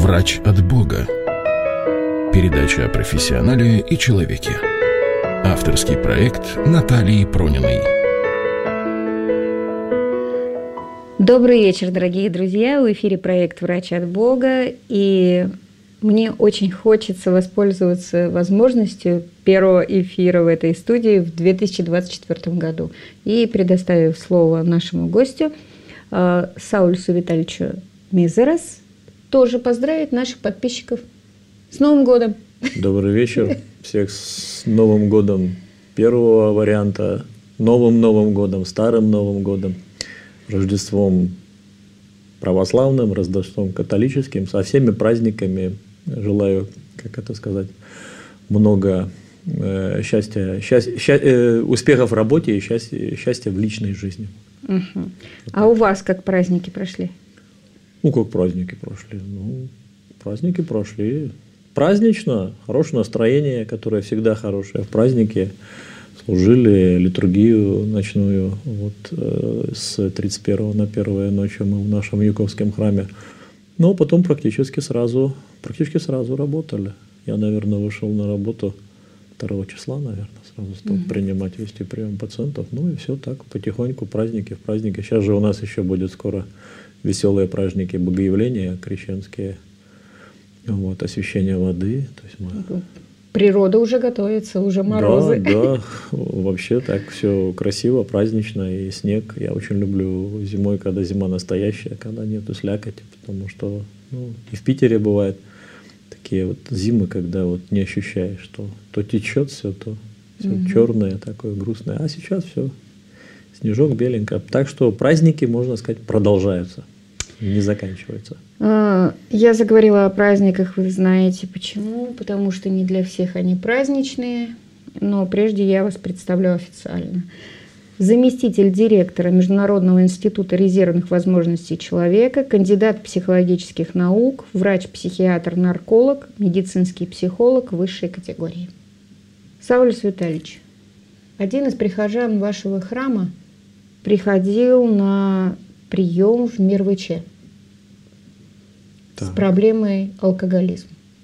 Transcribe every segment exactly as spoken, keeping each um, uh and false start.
Врач от Бога. Передача о профессионале и человеке. Авторский проект Натальи Прониной. Добрый вечер, дорогие друзья. В эфире проект «Врач от Бога». И мне очень хочется воспользоваться возможностью первого эфира в этой студии в две тысячи двадцать четвёртом году. И предоставив слово нашему гостю, Саулюсу Витальевичу Мизерас, тоже поздравить наших подписчиков с Новым годом. Добрый вечер. Всех с Новым годом первого варианта, новым Новым годом, старым Новым годом, Рождеством православным, Рождеством католическим, со всеми праздниками. Желаю, как это сказать, много э, счастья, счастья, счастья э, успехов в работе и счастья, счастья в личной жизни. Угу. Вот а у вас как праздники прошли? Ну, как праздники прошли? Ну, праздники прошли празднично, хорошее настроение, которое всегда хорошее в празднике. Служили литургию ночную вот, э, с тридцать первого на первую ночью мы в нашем Юковском храме. Но потом практически сразу, практически сразу работали. Я, наверное, вышел на работу второго числа, наверное, сразу стал угу. принимать, вести прием пациентов. Ну и все так, потихоньку, праздники в праздники. Сейчас же у нас еще будет скоро веселые праздники богоявления крещенские, вот, освящение воды. То есть мы... Природа уже готовится, уже морозы. Да, да, вообще так все красиво, празднично, и снег. Я очень люблю зимой, когда зима настоящая, когда нету слякоти, потому что ну, и в Питере бывает такие вот зимы, когда вот не ощущаешь, что то течет все, то все угу. черное, такое грустное, а сейчас все снежок беленько. Так что праздники, можно сказать, продолжаются, не заканчиваются. Я заговорила о праздниках, вы знаете почему, потому что не для всех они праздничные, но прежде я вас представлю официально. Заместитель директора Международного института резервных возможностей человека, кандидат психологических наук, врач-психиатр-нарколог, медицинский психолог высшей категории. Саулюс Витальевич, один из прихожан вашего храма приходил на прием в МирВЧ с проблемой алкоголизма.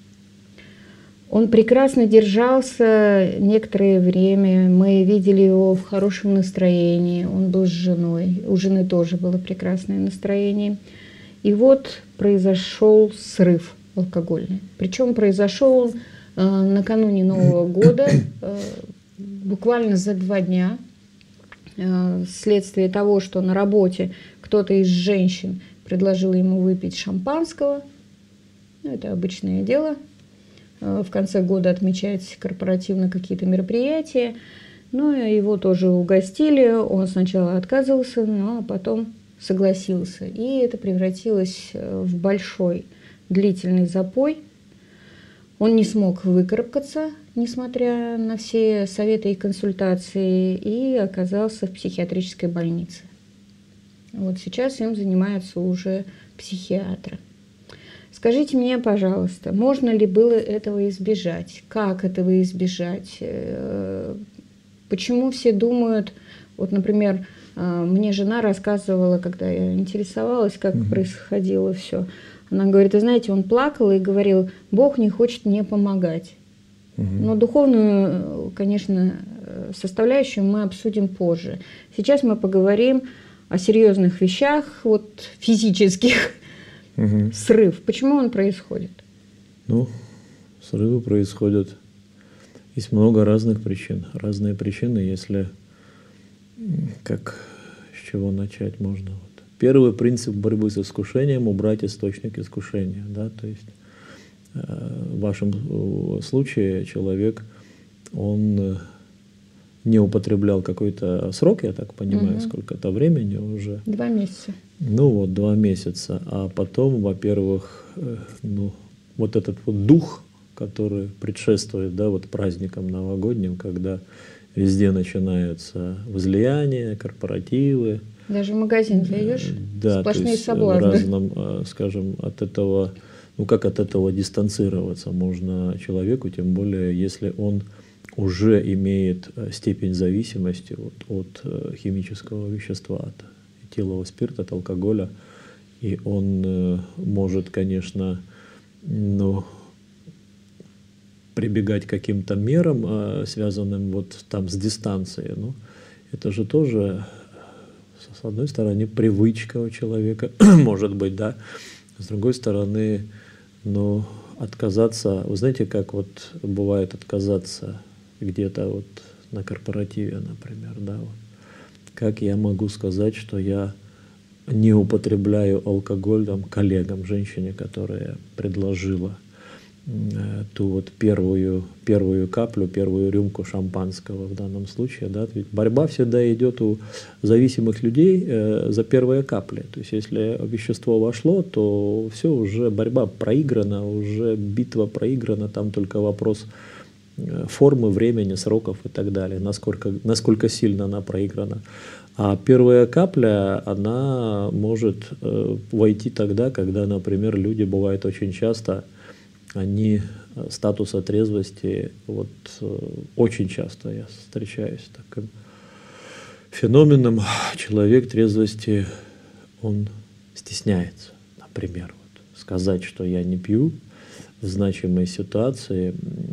Он прекрасно держался некоторое время, мы видели его в хорошем настроении, он был с женой, у жены тоже было прекрасное настроение. И вот произошел срыв алкогольный. Причем произошел он э, накануне Нового года, э, буквально за два дня, э, вследствие того, что на работе кто-то из женщин предложил ему выпить шампанского. Ну, это обычное дело. В конце года отмечаются корпоративно какие-то мероприятия. Ну, и его тоже угостили. Он сначала отказывался, но потом согласился. И это превратилось в большой длительный запой. Он не смог выкарабкаться, несмотря на все советы и консультации, и оказался в психиатрической больнице. Вот сейчас им занимаются уже психиатры. Скажите мне, пожалуйста, можно ли было этого избежать? Как этого избежать? Почему все думают, вот, например, мне жена рассказывала, когда я интересовалась, как угу. происходило все. Она говорит, вы знаете, он плакал и говорил, Бог не хочет мне помогать. Угу. Но духовную, конечно, составляющую мы обсудим позже. Сейчас мы поговорим о серьезных вещах, вот физических. Угу. Срыв. Почему он происходит? Ну, срывы происходят. Есть много разных причин. Разные причины, если как с чего начать можно. Вот. Первый принцип борьбы с искушением – убрать источник искушения. Да? То есть в вашем случае человек, он не употреблял какой-то срок, я так понимаю, угу. сколько-то времени уже. Два месяца. Ну вот, два месяца. А потом, во-первых, ну, вот этот вот дух, который предшествует, да, вот праздникам новогодним, когда везде начинаются возлияния, корпоративы. Даже в магазин зайдешь, да, сплошные соблазны. Разным, скажем, от этого, ну как от этого дистанцироваться можно человеку, тем более, если он уже имеет степень зависимости вот, от химического вещества, от этилового спирта, от алкоголя, и он может, конечно, ну, прибегать к каким-то мерам, связанным вот там с дистанцией. Ну, это же тоже, с одной стороны, привычка у человека, может быть, да, с другой стороны, ну, отказаться, вы знаете, как вот бывает отказаться где-то вот на корпоративе, например, да, вот. Как я могу сказать, что я не употребляю алкоголь там, коллегам, женщине, которая предложила э, ту вот первую, первую каплю, первую рюмку шампанского в данном случае. Да? Ведь борьба всегда идет у зависимых людей э, за первые капли. То есть если вещество вошло, то все, уже борьба проиграна, уже битва проиграна, там только вопрос формы, времени, сроков и так далее, насколько, насколько сильно она проиграна. А первая капля, она может э, войти тогда, когда, например, люди, бывает очень часто, они статуса трезвости, вот э, очень часто я встречаюсь с таким феноменом, человек трезвости, он стесняется, например, вот, сказать, что я не пью, в значимой ситуации.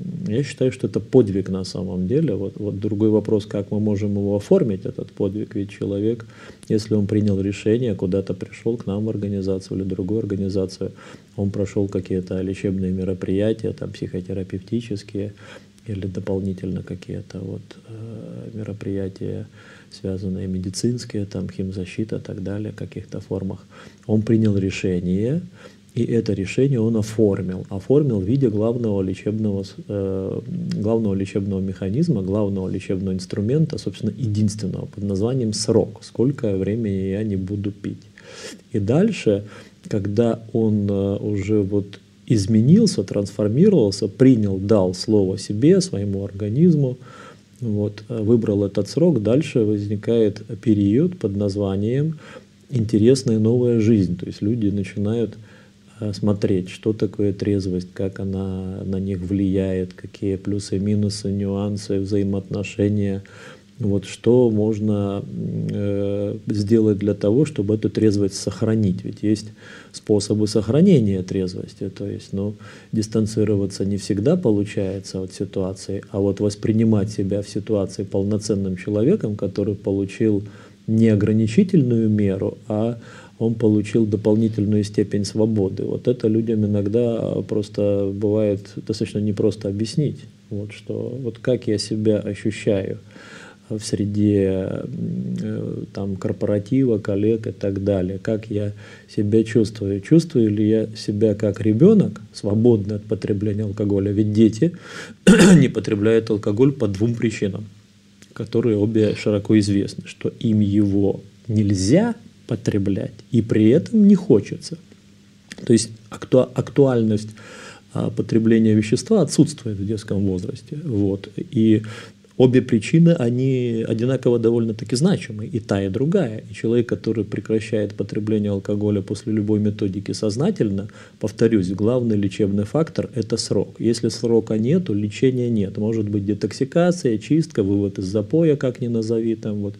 Я считаю, что это подвиг на самом деле. Вот, вот другой вопрос, как мы можем его оформить, этот подвиг. Ведь человек, если он принял решение, куда-то пришел к нам в организацию или другую организацию, он прошел какие-то лечебные мероприятия, там, психотерапевтические или дополнительно какие-то вот, э, мероприятия, связанные медицинские, там, химзащита и так далее, в каких-то формах. Он принял решение, и это решение он оформил. Оформил в виде главного лечебного, э, главного лечебного механизма, главного лечебного инструмента, собственно, единственного, под названием срок. Сколько времени я не буду пить. И дальше, когда он э, уже вот изменился, трансформировался, принял, дал слово себе, своему организму, вот, выбрал этот срок, дальше возникает период под названием «интересная новая жизнь». То есть люди начинают смотреть, что такое трезвость, как она на них влияет, какие плюсы, минусы, нюансы, взаимоотношения, вот что можно э, сделать для того, чтобы эту трезвость сохранить. Ведь есть способы сохранения трезвости, то есть, ну, дистанцироваться не всегда получается от ситуации, а вот воспринимать себя в ситуации полноценным человеком, который получил не ограничительную меру, а он получил дополнительную степень свободы. Вот это людям иногда просто бывает достаточно непросто объяснить. Вот, что, вот как я себя ощущаю в среде там, корпоратива, коллег и так далее. Как я себя чувствую. Чувствую ли я себя как ребенок, свободный от потребления алкоголя? Ведь дети не потребляют алкоголь по двум причинам, которые обе широко известны. Что им его нельзя потреблять, и при этом не хочется. То есть акту, актуальность а, потребления вещества отсутствует в детском возрасте. Вот. И обе причины, они одинаково довольно-таки значимы, и та, и другая. И человек, который прекращает потребление алкоголя после любой методики сознательно, повторюсь, главный лечебный фактор – это срок. Если срока нет, то лечения нет. Может быть детоксикация, чистка, вывод из запоя, как ни назови, там, вот.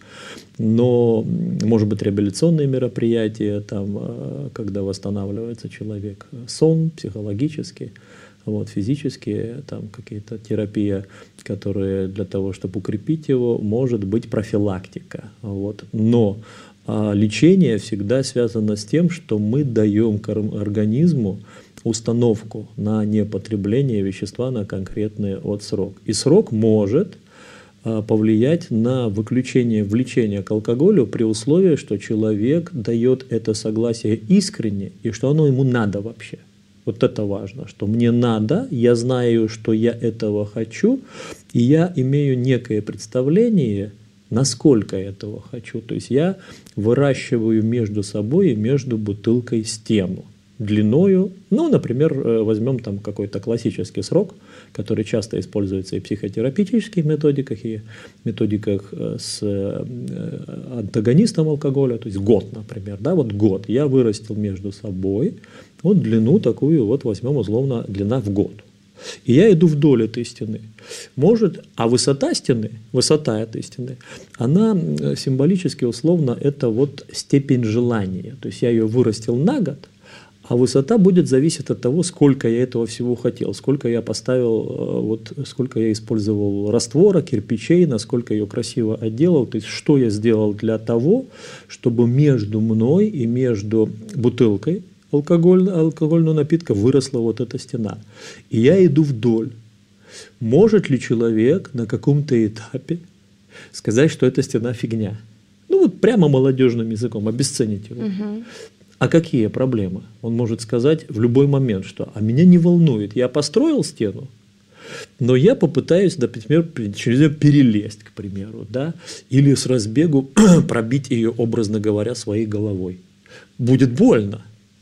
Но может быть реабилитационные мероприятия, там, когда восстанавливается человек, сон психологический. Вот, физические, там какие-то терапия, которые для того, чтобы укрепить его, может быть профилактика. Вот. Но а, лечение всегда связано с тем, что мы даем организму установку на непотребление вещества на конкретный вот срок. И срок может а, повлиять на выключение влечения к алкоголю при условии, что человек дает это согласие искренне и что оно ему надо вообще. Вот это важно, что мне надо, я знаю, что я этого хочу, и я имею некое представление, насколько я этого хочу. То есть я выращиваю между собой и между бутылкой стену длиною, ну, например, возьмем там какой-то классический срок, который часто используется и в психотерапевтических методиках, и методиках с антагонистом алкоголя, то есть год, например, да, вот год я вырастил между собой вот длину такую, вот возьмем условно длина в год. И я иду вдоль этой стены. Может, а высота стены, высота этой стены, она символически условно это вот степень желания. То есть я ее вырастил на год, А высота будет зависеть от того, сколько я этого всего хотел, сколько я поставил, вот, сколько я использовал раствора, кирпичей, насколько ее красиво отделал. То есть, что я сделал для того, чтобы между мной и между бутылкой алкогольного, алкогольного напитка выросла вот эта стена. И я иду вдоль. Может ли человек на каком-то этапе сказать, что эта стена фигня? Ну, вот прямо молодежным языком, обесценить его. Угу. А какие проблемы? Он может сказать в любой момент, что «а меня не волнует, я построил стену, но я попытаюсь, например, через нее перелезть, к примеру, да? Или с разбегу пробить ее, образно говоря, своей головой. Будет больно».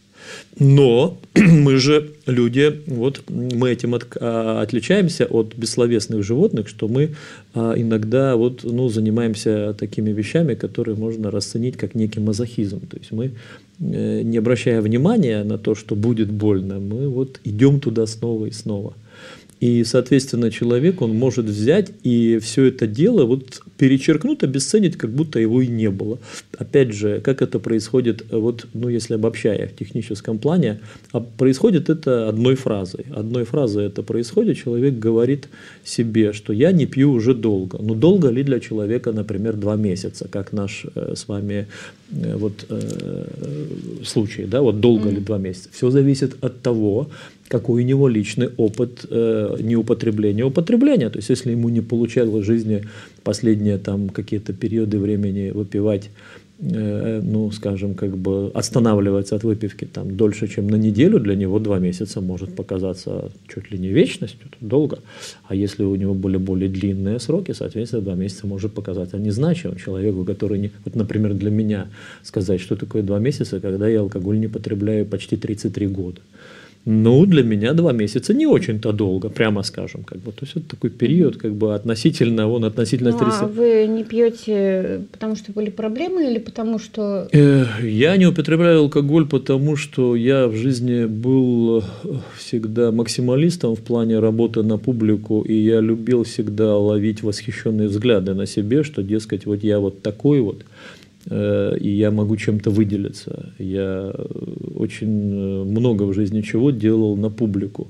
Но мы же люди, вот мы этим от, а, отличаемся от бессловесных животных, что мы а, иногда вот, ну, занимаемся такими вещами, которые можно расценить как некий мазохизм. То есть мы, э, не обращая внимания на то, что будет больно, мы вот идем туда снова и снова. И, соответственно, человек, он может взять и все это дело вот перечеркнуть, обесценить, как будто его и не было. Опять же, как это происходит, вот, ну, если обобщая в техническом плане, а происходит это одной фразой. Одной фразой это происходит, человек говорит себе, что я не пью уже долго. Ну, долго ли для человека, например, два месяца, как наш э, с вами э, вот, э, случай, да, вот долго mm-hmm. ли два месяца. Все зависит от того, какой у него личный опыт э, неупотребления, употребления. То есть, если ему не получалось в жизни последние там, какие-то периоды времени выпивать, э, ну, скажем, как бы останавливаться от выпивки там, дольше, чем на неделю, для него два месяца может показаться чуть ли не вечностью, долго. А если у него были более длинные сроки, соответственно, два месяца может показаться незначимым человеку, который, не, вот, например, для меня сказать, что такое два месяца, когда я алкоголь не потребляю почти тридцать три года. Ну, для меня два месяца не очень-то долго, прямо скажем. Как бы. То есть, это такой период, как бы, относительно, он относительно... Ну, а вы не пьете, потому что были проблемы или потому что... Я не употребляю алкоголь, потому что я в жизни был всегда максималистом в плане работы на публику, и я любил всегда ловить восхищенные взгляды на себе, что, дескать, вот я вот такой вот, и я могу чем-то выделиться. Я очень много в жизни чего делал на публику.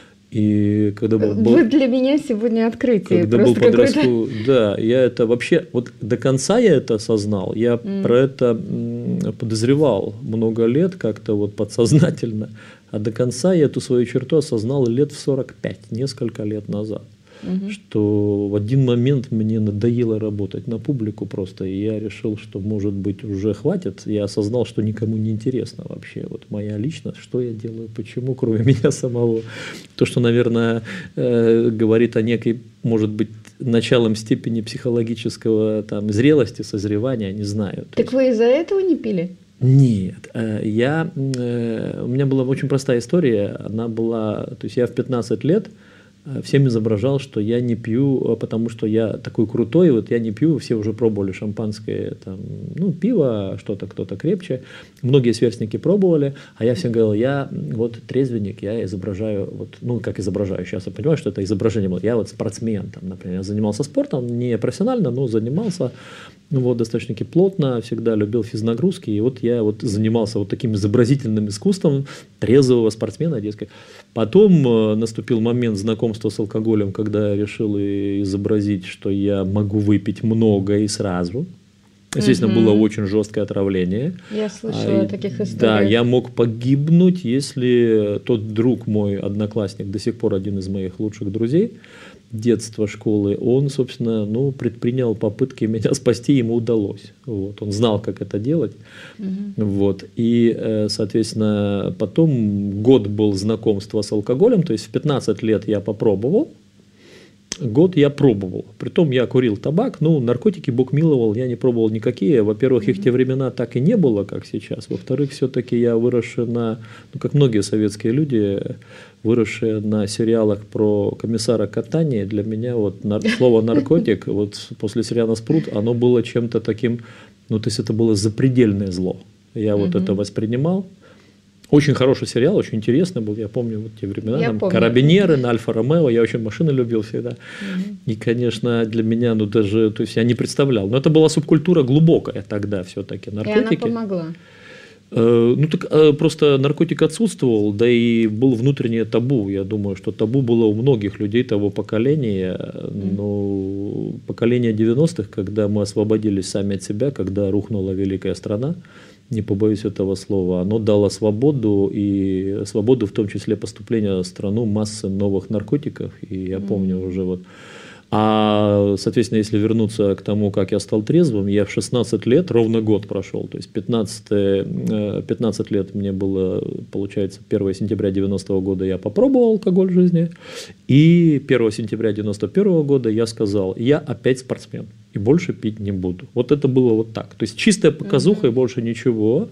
И когда был, Вы для меня сегодня открытие. Когда был подростку, да, я это вообще, вот до конца я это осознал, я mm. про это подозревал много лет, как-то вот подсознательно, а до конца я эту свою черту осознал лет в сорок пять, несколько лет назад. Угу. Что в один момент мне надоело работать на публику просто, и я решил, что, может быть, уже хватит. Я осознал, что никому не интересно вообще вот моя личность, что я делаю, почему, кроме меня самого. То, что, наверное, э, говорит о некой, может быть, началом степени психологического там, зрелости, созревания, не знаю. Так есть... вы из-за этого не пили? Нет, я, у меня была очень простая история. Она была, то есть я в пятнадцать лет всем изображал, что я не пью, потому что я такой крутой, вот я не пью, все уже пробовали шампанское, там, ну, пиво, что-то кто-то крепче. Многие сверстники пробовали, а я всем говорил, я вот трезвенник, я изображаю, вот, ну, как изображаю, сейчас я понимаю, что это изображение было. Я вот спортсмен, там, например, я занимался спортом, не профессионально, но занимался, ну, вот, достаточно плотно, всегда любил физнагрузки, и вот я вот занимался вот таким изобразительным искусством трезвого спортсмена, дескать. Потом э, наступил момент знакомства с алкоголем, когда я решил изобразить, что я могу выпить много и сразу. Естественно, угу. было очень жесткое отравление. Я слышала а, о таких историях. Да, я мог погибнуть, если тот друг мой, одноклассник, до сих пор один из моих лучших друзей, детства, школы, он, собственно, ну, предпринял попытки меня спасти, ему удалось. Вот. Он знал, как это делать. Угу. Вот. И, соответственно, потом год был знакомства с алкоголем, то есть в пятнадцать лет я попробовал, год я пробовал. Притом я курил табак, ну, наркотики Бог миловал, я не пробовал никакие. Во-первых, mm-hmm. их в те времена так и не было, как сейчас. Во-вторых, все-таки я выросший на, ну, как многие советские люди, выросшие на сериалах про комиссара Катани, для меня вот нар- слово наркотик, вот после сериала «Спрут», оно было чем-то таким, ну, то есть это было запредельное зло. Я mm-hmm. вот это воспринимал. Очень хороший сериал, очень интересный был, я помню вот те времена, там, «Карабинеры» на Альфа-Ромео, я очень машины любил всегда. Угу. И, конечно, для меня, ну, даже, то есть я не представлял, но это была субкультура глубокая тогда все-таки, наркотики. И она помогла? Ну, так просто наркотик отсутствовал, да и был внутреннее табу. Я думаю, что табу было у многих людей того поколения. Но поколение девяностых, когда мы освободились сами от себя, когда рухнула великая страна, не побоюсь этого слова, оно дало свободу, и свободу в том числе поступления в страну массы новых наркотиков. И я помню mm-hmm. уже вот... А, соответственно, если вернуться к тому, как я стал трезвым, я в шестнадцать лет, ровно год прошел, то есть пятнадцать, пятнадцать лет мне было, получается, первого сентября девяностого года я попробовал алкоголь в жизни, и первого сентября девяносто первого года я сказал, я опять спортсмен, и больше пить не буду. Вот это было вот так, то есть чистая показуха mm-hmm. и больше ничего.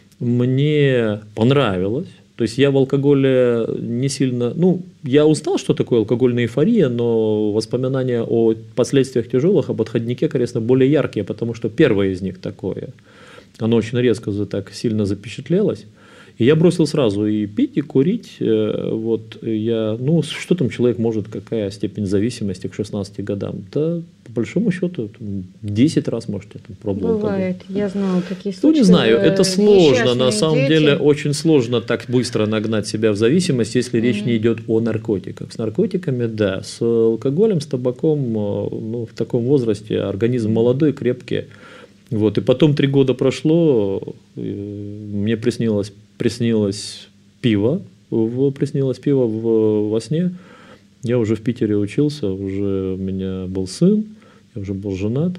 Мне понравилось. То есть я в алкоголе не сильно... Ну, я узнал, что такое алкогольная эйфория, но воспоминания о последствиях тяжелых, об отходнике, конечно, более яркие, потому что первое из них такое. Оно очень резко так сильно запечатлелось. И я бросил сразу и пить, и курить. Вот я, ну, что там человек может, какая степень зависимости к шестнадцати годам? Да, по большому счету, десять раз, может, я там пробовал. Бывает, тогда. Я знала такие случаи. Ну, не знаю, это сложно, на самом дети. деле, очень сложно так быстро нагнать себя в зависимость, если mm-hmm. речь не идет о наркотиках. С наркотиками, да, с алкоголем, с табаком, ну, в таком возрасте организм молодой, крепкий. Вот, и потом три года прошло, мне приснилось, приснилось пиво, в, приснилось пиво в, во сне. Я уже в Питере учился, уже у меня был сын, я уже был женат.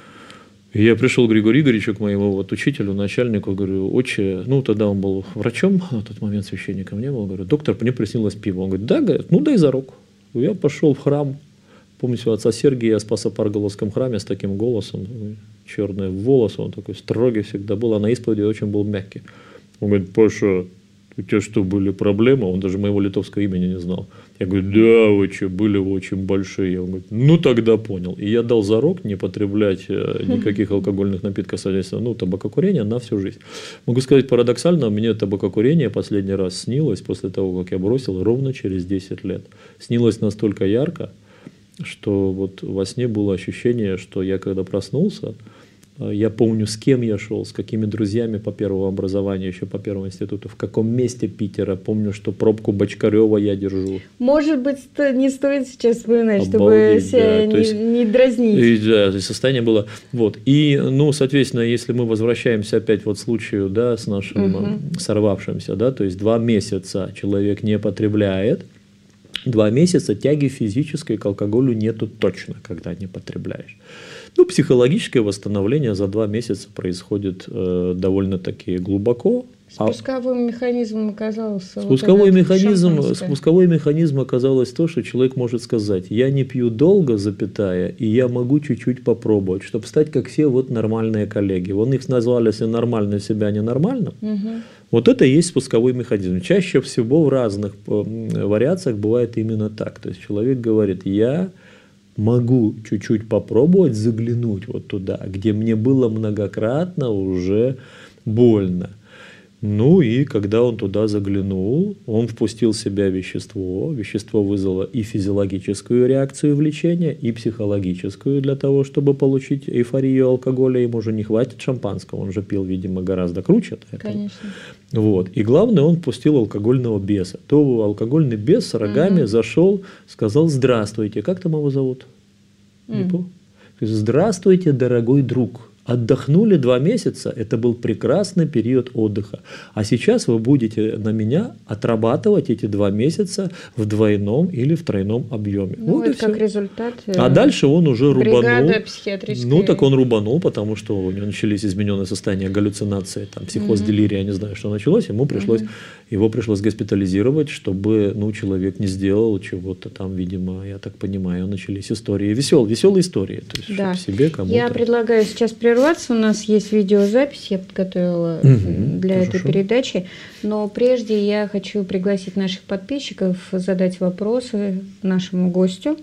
И я пришел к Григорию Игоревичу, к моему вот учителю, начальнику, говорю, отче, ну тогда он был врачом, на тот момент священником не был, говорю, доктор, мне приснилось пиво. Он говорит, да, говорит, ну дай за руку. Я пошел в храм. Помню у отца Сергия в Спасо-Парголовском храме с таким голосом, черные волосы, он такой строгий всегда был, а на исповеди очень был мягкий. Он говорит, Паша, у тебя что, были проблемы? Он даже моего литовского имени не знал. Я говорю, да, вы что, были вы очень большие. Он говорит, ну тогда понял. И я дал зарок не потреблять никаких алкогольных напитков, соответственно, ну, табакокурение на всю жизнь. Могу сказать парадоксально, мне табакокурение последний раз снилось после того, как я бросил, ровно через десять лет. Снилось настолько ярко, что вот во сне было ощущение, что я когда проснулся, я помню, с кем я шел, с какими друзьями по первому образованию, еще по первому институту, в каком месте Питера. Помню, что пробку Бочкарева я держу. Может быть, не стоит сейчас вспоминать, чтобы себя да. не, есть, не дразнить. И, да, состояние было. Вот. И, ну, соответственно, если мы возвращаемся опять вот к случаю, да, с нашим угу. сорвавшимся, да, то есть два месяца человек не потребляет, два месяца тяги физической к алкоголю нету точно, когда не потребляешь. Ну, психологическое восстановление за два месяца происходит э, довольно-таки глубоко. Спусковым механизмом оказался... Спусковой, вот механизм, спусковой механизм оказалось то, что человек может сказать, я не пью долго, запятая, и я могу чуть-чуть попробовать, чтобы стать как все вот нормальные коллеги. Вон их назвали все нормально, себя ненормальным. Угу. Вот это и есть спусковой механизм. Чаще всего в разных вариациях бывает именно так. То есть человек говорит, я... могу чуть-чуть попробовать заглянуть вот туда, где мне было многократно уже больно. Ну и когда он туда заглянул, он впустил в себя вещество. Вещество вызвало и физиологическую реакцию влечения, и психологическую для того, чтобы получить эйфорию алкоголя. Ему уже не хватит шампанского, он же пил, видимо, гораздо круче. Конечно. Вот. И главное, он впустил алкогольного беса. То алкогольный бес с рогами угу. зашел, сказал здравствуйте. Как там его зовут? Угу. Здравствуйте, дорогой друг. Отдохнули два месяца, это был прекрасный период отдыха. А сейчас вы будете на меня отрабатывать эти два месяца в двойном или в тройном объеме. Ну, вот это как результат. А дальше он уже рубанул. Психиатрической... Ну, так он рубанул, потому что у него начались измененные состояния галлюцинации, там, психоз, угу. делирия, я не знаю, что началось. Ему пришлось, угу. его пришлось госпитализировать, чтобы ну, человек не сделал чего-то там, видимо, я так понимаю, начались истории. Весел, веселые истории. То есть, да. себе кому-то. Я предлагаю сейчас прерваться. У нас есть видеозапись, я подготовила угу, для хорошо. этой передачи. Но прежде я хочу пригласить наших подписчиков задать вопросы нашему гостю.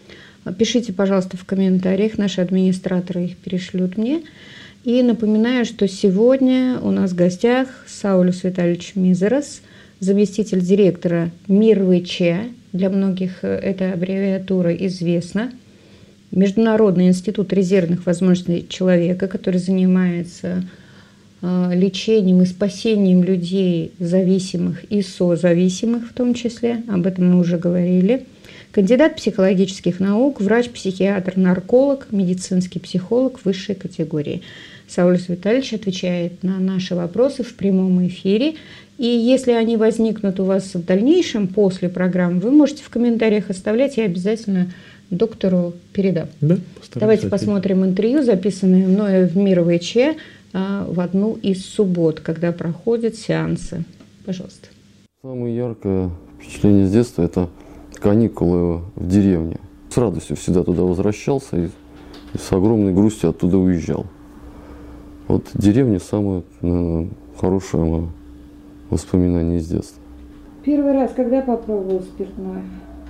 Пишите, пожалуйста, в комментариях, наши администраторы их перешлют мне. И напоминаю, что сегодня у нас в гостях Саулюс Витальевич Мизерас, заместитель директора МИР-ВЧ. Для многих эта аббревиатура известна. Международный институт резервных возможностей человека, который занимается лечением и спасением людей зависимых и созависимых в том числе, об этом мы уже говорили. Кандидат психологических наук, врач-психиатр, нарколог, медицинский психолог высшей категории. Саулис Витальевич отвечает на наши вопросы в прямом эфире. И если они возникнут у вас в дальнейшем после программы, вы можете в комментариях оставлять, я обязательно доктору передам. Да, давайте ответить. Посмотрим интервью, записанное мною в Мир ВЧ в одну из суббот, когда проходят сеансы. Пожалуйста. Самое яркое впечатление с детства – это каникулы в деревне. С радостью всегда туда возвращался и, и с огромной грустью оттуда уезжал. Вот деревня – самое, наверное, хорошее мое воспоминание из детства. Первый раз когда попробовал спиртное?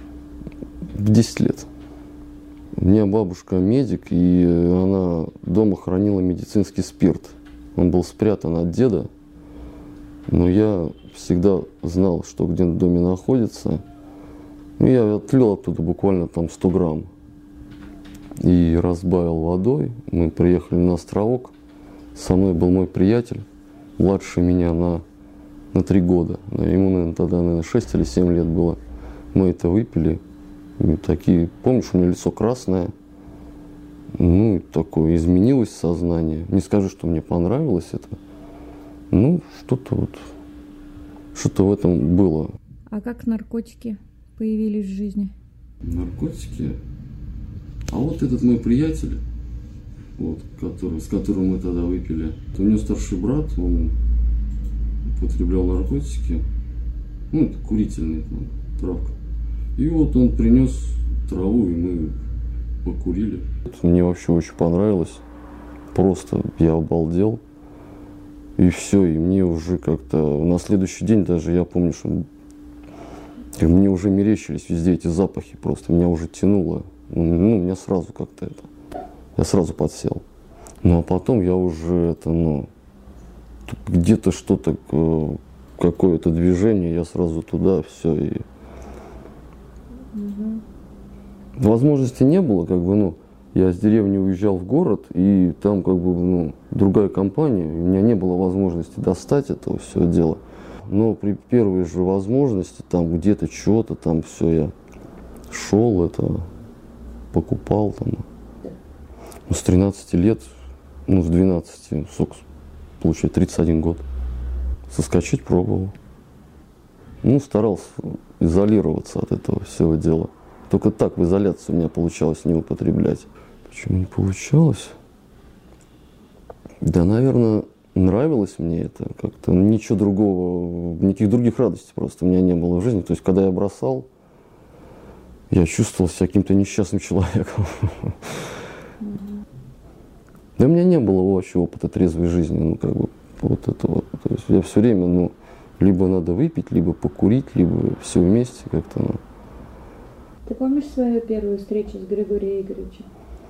В десять лет. У меня бабушка медик, и она дома хранила медицинский спирт. Он был спрятан от деда, но я всегда знал, что где-то в доме находится. И я отлил оттуда буквально там сто грамм и разбавил водой. Мы приехали на островок. Со мной был мой приятель, младше меня на, на три года. Ему, наверное, тогда, наверное, шесть или семь лет было. Мы это выпили. И такие, помнишь, у меня лицо красное. Ну, такое, изменилось сознание. Не скажу, что мне понравилось это. Ну, что-то вот, что-то в этом было. А как наркотики появились в жизни? Наркотики? А вот этот мой приятель, вот, который, с которым мы тогда выпили, у него старший брат, он употреблял наркотики. Ну, это курительный, там, травка. И вот он принес траву, и мы покурили. Мне вообще очень понравилось. Просто я обалдел. И все, и мне уже как-то на следующий день даже, я помню, что мне уже мерещились везде эти запахи. Просто меня уже тянуло. Ну, меня сразу как-то это... Я сразу подсел. Ну, а потом я уже это, ну... Где-то что-то, какое-то движение, я сразу туда, все, и... Угу. Возможности не было, как бы, ну, я с деревни уезжал в город, и там, как бы, ну, другая компания, у меня не было возможности достать этого все дело. Но при первой же возможности, там, где-то что-то, там, все, я шел, это, покупал, там, ну, с тринадцати лет, ну, с двенадцати, сколько, получается, тридцать один год, соскочить пробовал. Ну, старался изолироваться от этого всего дела. Только так в изоляции у меня получалось не употреблять. Почему не получалось? Да, наверное, нравилось мне это как-то. Ничего другого, никаких других радостей просто у меня не было в жизни. То есть, когда я бросал, я чувствовал себя каким-то несчастным человеком. Да у меня не было вообще опыта трезвой жизни. Ну, как бы, вот это вот. То есть, я все время, ну, либо надо выпить, либо покурить, либо все вместе как-то. Ну. Ты помнишь свою первую встречу с Григорием Игоревичем?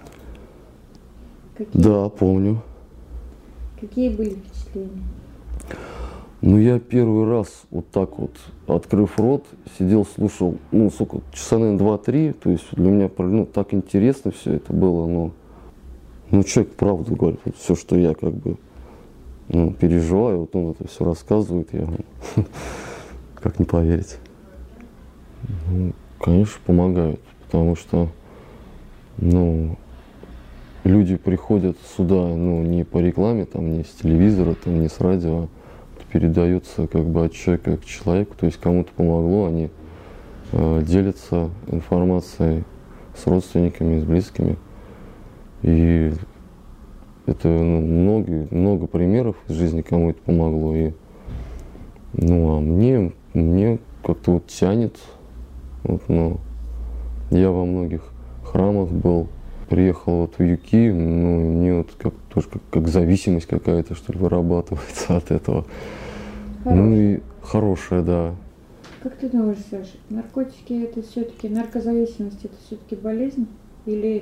Какие? Да, помню. Какие были впечатления? Ну, я первый раз вот так вот, открыв рот, сидел, слушал, ну, сколько, часа, наверное, два-три. То есть для меня, ну, так интересно все это было. Ну, ну человек правду говорит, вот все, что я как бы... Ну, переживаю, вот он это все рассказывает, я, как не поверить. Ну, конечно, помогают, потому что, ну, люди приходят сюда, ну, не по рекламе, там, не с телевизора, там, не с радио, передается как бы от человека к человеку, то есть кому-то помогло, они э, делятся информацией с родственниками, с близкими, и это, ну, много, много примеров из жизни, кому это помогло. И, ну, а мне, мне как-то вот тянет. Вот, ну, я во многих храмах был, приехал вот в Юки, ну, мне вот как, тоже как, как зависимость какая-то, что ли, вырабатывается от этого. Хорошая. Ну и хорошая, да. Как ты думаешь, Саша, наркотики это все-таки, наркозависимость это все-таки болезнь или...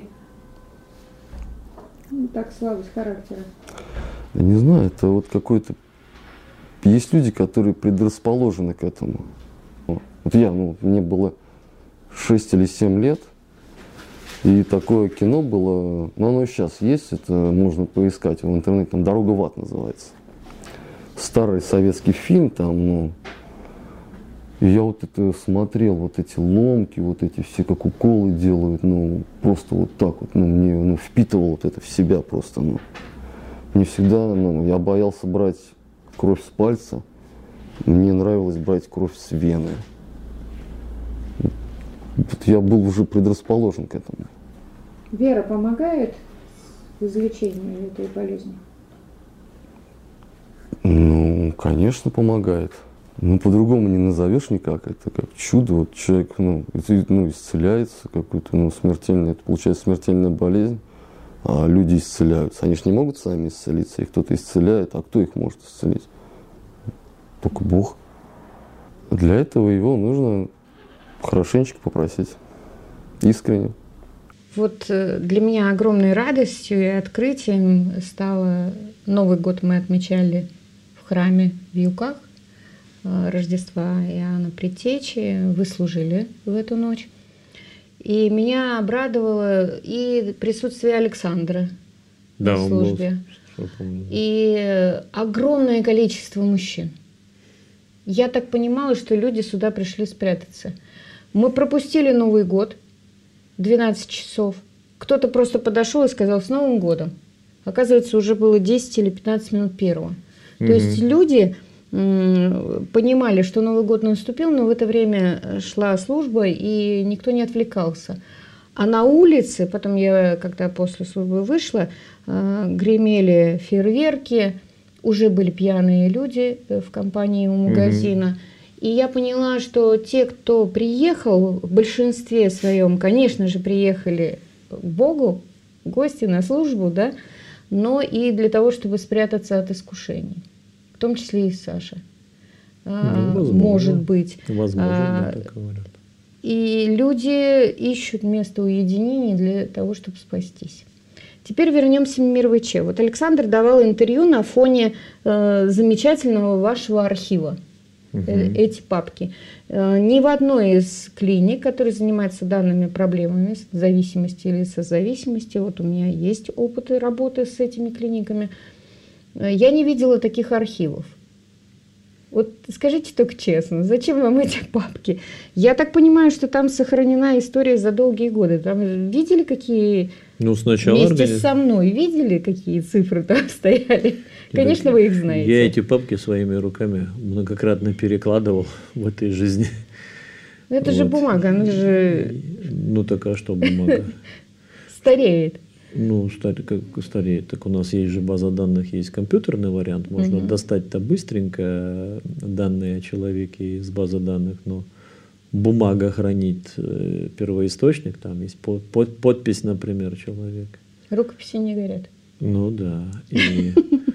Ну, так, слабость характера. Я не знаю, это вот какой-то... Есть люди, которые предрасположены к этому. Вот я, ну, мне было шесть или семь лет, и такое кино было, ну, оно и сейчас есть, это можно поискать в интернете, там «Дорога в ад» называется. старый советский фильм там, ну, и я вот это смотрел, вот эти ломки, вот эти все, как уколы делают, ну, просто вот так вот, ну, мне, ну, впитывал вот это в себя просто, ну. Мне всегда, ну, я боялся брать кровь с пальца, мне нравилось брать кровь с вены. Вот я был уже предрасположен к этому. Вера помогает в излечении этой болезни? Ну, конечно, помогает. Ну, по-другому не назовешь никак. Это как чудо. Вот человек, ну, ну исцеляется, какой-то, ну, смертельный, это получается смертельная болезнь, а люди исцеляются. Они же не могут сами исцелиться, их кто-то исцеляет, а кто их может исцелить? Только Бог. Для этого его нужно хорошенечко попросить. Искренне. Вот для меня огромной радостью и открытием стало... Новый год мы отмечали в храме в Юках, Рождества Иоанна Предтечи, вы служили в эту ночь. И меня обрадовало и присутствие Александра да, на службе, был, и огромное количество мужчин. Я так понимала, что люди сюда пришли спрятаться. Мы пропустили Новый год, двенадцать часов. Кто-то просто подошел и сказал: «С Новым годом». Оказывается, уже было десять или пятнадцать минут первого. Mm-hmm. То есть люди м, понимали, что Новый год наступил, но в это время шла служба, и никто не отвлекался. А на улице, потом я, когда после службы вышла, э, гремели фейерверки, уже были пьяные люди в компании у магазина. Mm-hmm. И я поняла, что те, кто приехал, в большинстве своем, конечно же, приехали к Богу, гости на службу, да, но и для того, чтобы спрятаться от искушений. В том числе и Саша. Ну, возможно, может быть. Возможно, а, так говорят. И люди ищут место уединения для того, чтобы спастись. Теперь вернемся в мир ВЧ. Вот Александр давал интервью на фоне э, замечательного вашего архива. Угу. Э, эти папки. Э, ни в одной из клиник, которые занимаются данными проблемами зависимости или созависимости, вот у меня есть опыты работы с этими клиниками, э, я не видела таких архивов. Вот скажите только честно, зачем вам эти папки? Я так понимаю, что там сохранена история за долгие годы. Там видели, какие... Ну, сначала вместе организ... со мной видели, какие цифры там стояли? Конечно, вы их знаете. Я эти папки своими руками многократно перекладывал в этой жизни. Но это вот. Же бумага, она же... Ну, так а что бумага? Стареет. Ну, как стареет. Так у нас есть же база данных, есть компьютерный вариант. Можно угу. достать-то быстренько данные о человеке из базы данных, но бумага хранит первоисточник, там есть под, под, подпись, например, человека. Рукописи не горят. Ну да. И,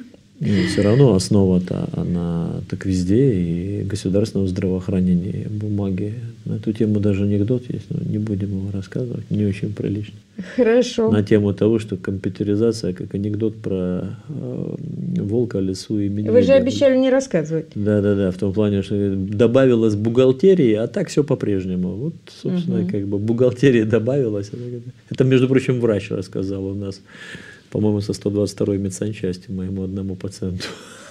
и все равно основа-то, она так везде, и государственного здравоохранения, бумаги. На эту тему даже анекдот есть, но не будем его рассказывать, не очень прилично. Хорошо. На тему того, что компьютеризация, как анекдот про э, волка, лису и медведя. Вы же обещали не рассказывать. Да-да-да, в том плане, что добавилось бухгалтерии, а так все по-прежнему. Вот, собственно, угу. как бы бухгалтерия добавилась. Это, между прочим, врач рассказал у нас, по-моему, со сто двадцать второй медсанчасти моему одному пациенту.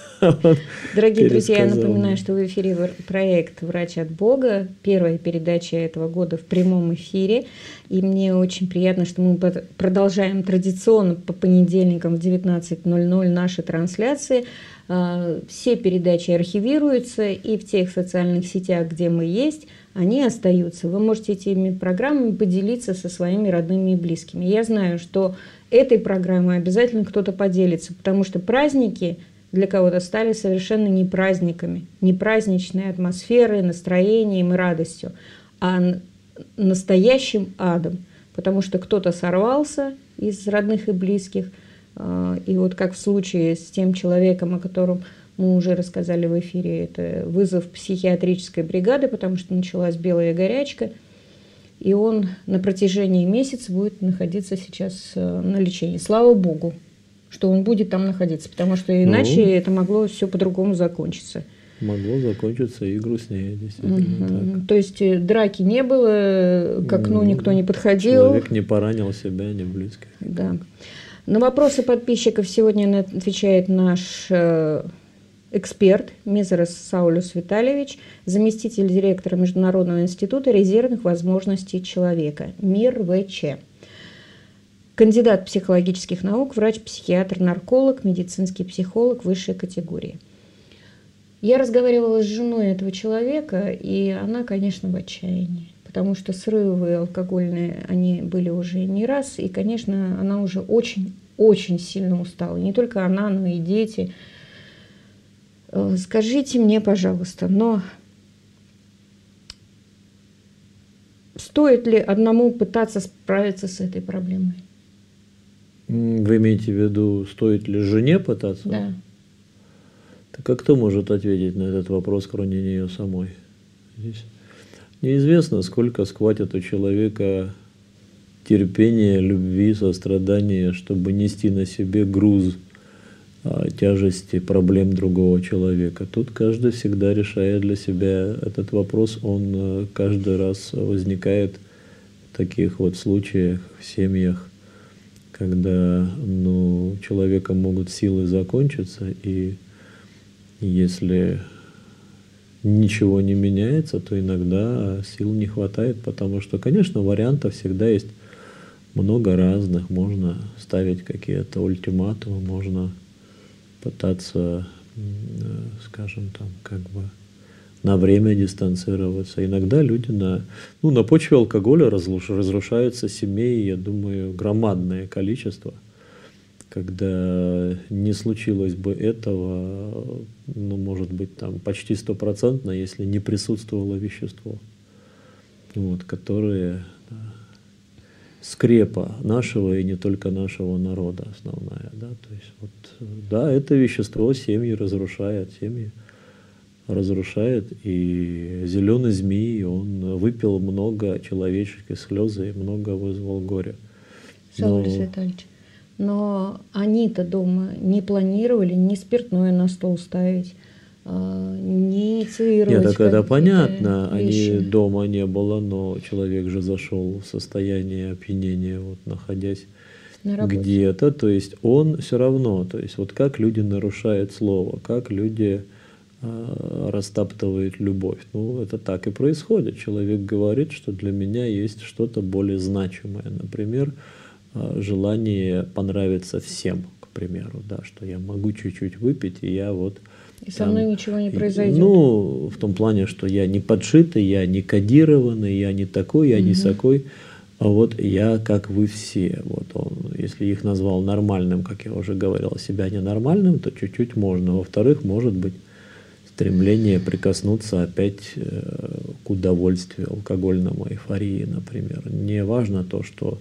Дорогие друзья, я напоминаю, что в эфире проект «Врач от Бога», первая передача этого года в прямом эфире. И мне очень приятно, что мы продолжаем традиционно по понедельникам в девятнадцать ноль ноль наши трансляции. Все передачи архивируются, и в тех социальных сетях, где мы есть, они остаются. Вы можете этими программами поделиться со своими родными и близкими. Я знаю, что этой программой обязательно кто-то поделится, потому что праздники для кого-то стали совершенно не праздниками, не праздничной атмосферой, настроением и радостью, а настоящим адом, потому что кто-то сорвался из родных и близких, и вот как в случае с тем человеком, о котором мы уже рассказали в эфире, это вызов психиатрической бригады, потому что началась белая горячка, и он на протяжении месяца будет находиться сейчас на лечении. Слава Богу, что он будет там находиться, потому что иначе ну, это могло все по-другому закончиться. Могло закончиться и грустнее, действительно. Угу. То есть драки не было, к окну ну, никто не подходил. Человек не поранил себя, ни близких. Да. На вопросы подписчиков сегодня отвечает наш эксперт Мизерас Саулюс Витальевич, заместитель директора Международного института резервных возможностей человека, МИР ВЧ. Кандидат психологических наук, врач-психиатр, нарколог, медицинский психолог высшей категории. Я разговаривала с женой этого человека, и она, конечно, в отчаянии, потому что срывы алкогольные, они были уже не раз, и, конечно, она уже очень-очень сильно устала. Не только она, но и дети. Скажите мне, пожалуйста, но стоит ли одному пытаться справиться с этой проблемой? Вы имеете в виду, стоит ли жене пытаться? Да. Так а кто может ответить на этот вопрос, кроме нее самой? Здесь неизвестно, сколько схватит у человека терпения, любви, сострадания, чтобы нести на себе груз тяжести проблем другого человека. Тут каждый всегда решает для себя этот вопрос. Он каждый раз возникает в таких вот случаях, в семьях, когда ну, у человека могут силы закончиться, и если ничего не меняется, то иногда сил не хватает, потому что, конечно, вариантов всегда есть много разных. Можно ставить какие-то ультиматумы, можно пытаться, скажем, там, как бы на время дистанцироваться. Иногда люди на, ну, на почве алкоголя разрушаются семьи, я думаю, громадное количество. Когда не случилось бы этого, ну, может быть, там почти стопроцентно, если не присутствовало вещество, вот, которое да, скрепа нашего и не только нашего народа основная, да, то есть вот, да, это вещество семьи разрушает, семьи разрушает, и зеленый змей, он выпил много человеческих слез и много вызвал горя. Сауль Витальевич, но они-то дома не планировали ни спиртное на стол ставить, не инициировать. Нет, так это понятно, вещи. Они дома не было, но человек же зашел в состояние опьянения, вот, находясь где-то, то есть он все равно, то есть вот как люди нарушают слово, как люди э, растаптывают любовь. Ну, это так и происходит. Человек говорит, что для меня есть что-то более значимое, например, э, желание понравиться всем, к примеру, да, что я могу чуть-чуть выпить, и я вот и со мной там, ничего не произойдет. Ну, в том плане, что я не подшитый, я не кодированный, я не такой, я угу. не сякой. А вот я, как вы все. Вот он, если их назвал нормальным, как я уже говорил, себя ненормальным, то чуть-чуть можно. Во-вторых, может быть, стремление прикоснуться опять к удовольствию алкогольному, эйфории, например. Не важно то, что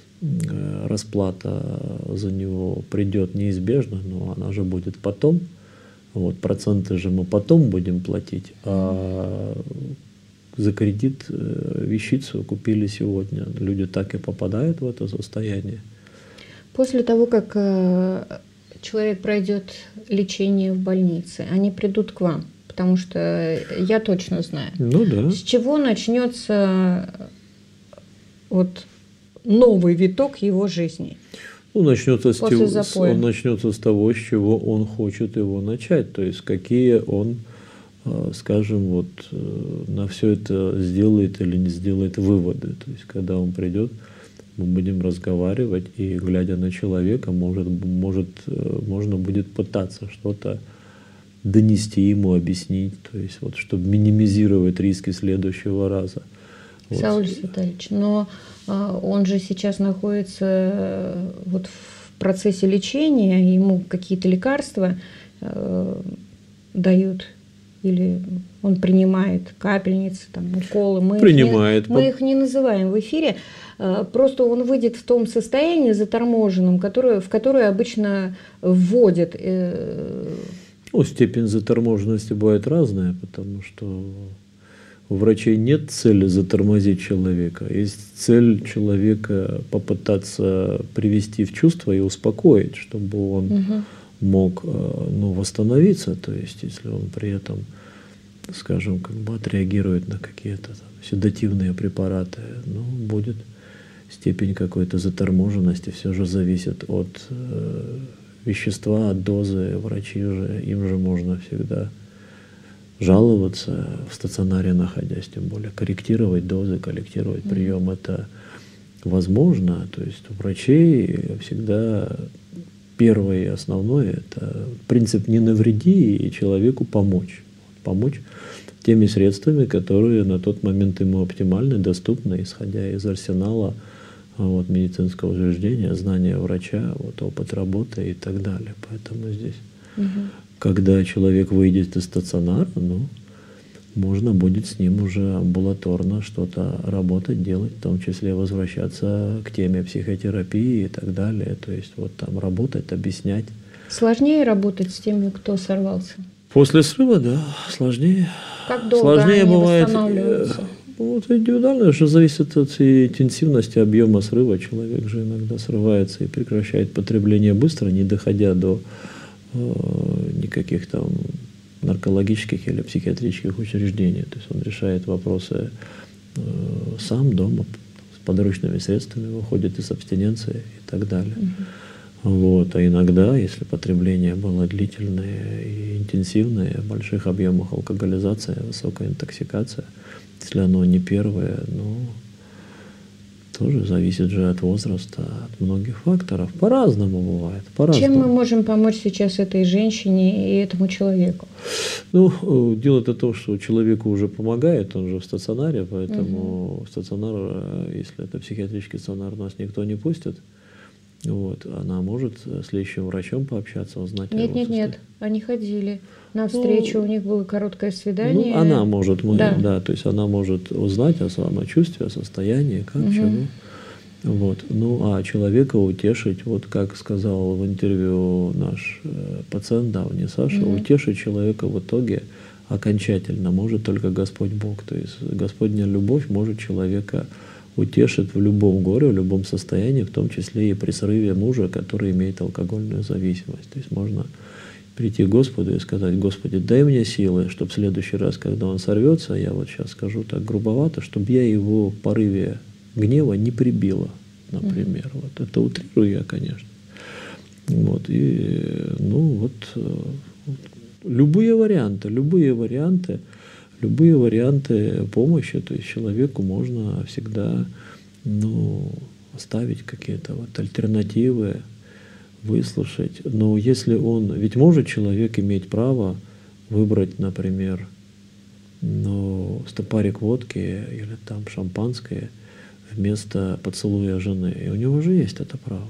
расплата за него придет неизбежно, но она же будет потом. Вот, проценты же мы потом будем платить, а за кредит вещицу купили сегодня. Люди так и попадают в это состояние. После того, как человек пройдет лечение в больнице, они придут к вам, потому что я точно знаю. Ну да. С чего начнется вот новый виток его жизни? Ну, начнется с того, он начнется с того, с чего он хочет его начать, то есть какие он, скажем, вот на все это сделает или не сделает выводы. То есть когда он придет, мы будем разговаривать, и глядя на человека, может, может, можно будет пытаться что-то донести ему, объяснить, то есть вот, чтобы минимизировать риски следующего раза. Вот. Сауль Витальевич, но он же сейчас находится вот в процессе лечения, ему какие-то лекарства э, дают, или он принимает капельницы, там, уколы. Мы принимает. Их не, мы их не называем в эфире, э, просто он выйдет в том состоянии заторможенном, которое, в которое обычно вводят. Э, ну, степень заторможенности бывает разная, потому что у врачей нет цели затормозить человека. Есть цель человека попытаться привести в чувство и успокоить, чтобы он угу. мог ну, восстановиться. То есть, если он при этом, скажем, как бы отреагирует на какие-то там седативные препараты, ну, будет степень какой-то заторможенности, все же зависит от э, вещества, дозы, врачи же, им же можно всегда жаловаться в стационаре находясь, тем более корректировать дозы, корректировать прием, mm-hmm. это возможно. То есть у врачей всегда первое и основное – это принцип «не навреди» и человеку помочь. Помочь теми средствами, которые на тот момент ему оптимальны, доступны, исходя из арсенала вот, медицинского учреждения, знания врача, вот, опыт работы и так далее. Поэтому здесь, угу. когда человек выйдет из стационара, ну, можно будет с ним уже амбулаторно что-то работать, делать, в том числе возвращаться к теме психотерапии и так далее. То есть вот там работать, объяснять. Сложнее работать с теми, кто сорвался? После срыва, да, сложнее. Как долго сложнее они бывает, восстанавливаются? Вот индивидуально, что зависит от интенсивности, объема срыва. Человек же иногда срывается и прекращает потребление быстро, не доходя до э, никаких там наркологических или психиатрических учреждений. То есть он решает вопросы э, сам, дома, с подручными средствами, выходит из абстиненции и так далее. Угу. Вот. А иногда, если потребление было длительное и интенсивное, в больших объемах алкоголизация, высокая интоксикация, если оно не первое, ну, тоже зависит же от возраста, от многих факторов. По-разному бывает. По-разному. Чем мы можем помочь сейчас этой женщине и этому человеку? Ну, дело-то то, что человеку уже помогает, он же в стационаре, поэтому угу. в стационар, если это психиатрический стационар, нас никто не пустит. Вот, она может с лечащим врачом пообщаться, узнать. Нет, о его нет, состоянии. нет. Они ходили на встречу, ну, у них было короткое свидание. Ну, она может, мы, да. да, то есть она может узнать о самочувствии, о состоянии, как, угу. чего. Вот. Ну, а человека утешить, вот как сказал в интервью наш э, пациент, да, не Саша, угу. утешить человека в итоге окончательно может только Господь Бог. То есть Господня любовь может человека утешит в любом горе, в любом состоянии, в том числе и при срыве мужа, который имеет алкогольную зависимость. То есть можно прийти к Господу и сказать: Господи, дай мне силы, чтобы в следующий раз, когда он сорвется, я вот сейчас скажу так грубовато, чтобы я его в порыве гнева не прибила, например. Mm-hmm. Вот это утрирую я, конечно. Вот, и, ну, вот, любые варианты, любые варианты, Любые варианты помощи, то есть человеку можно всегда, ну, оставить какие-то вот альтернативы, выслушать. Но если он, ведь может человек иметь право выбрать, например, ну, стопарик водки или там шампанское вместо поцелуя жены. И у него же есть это право.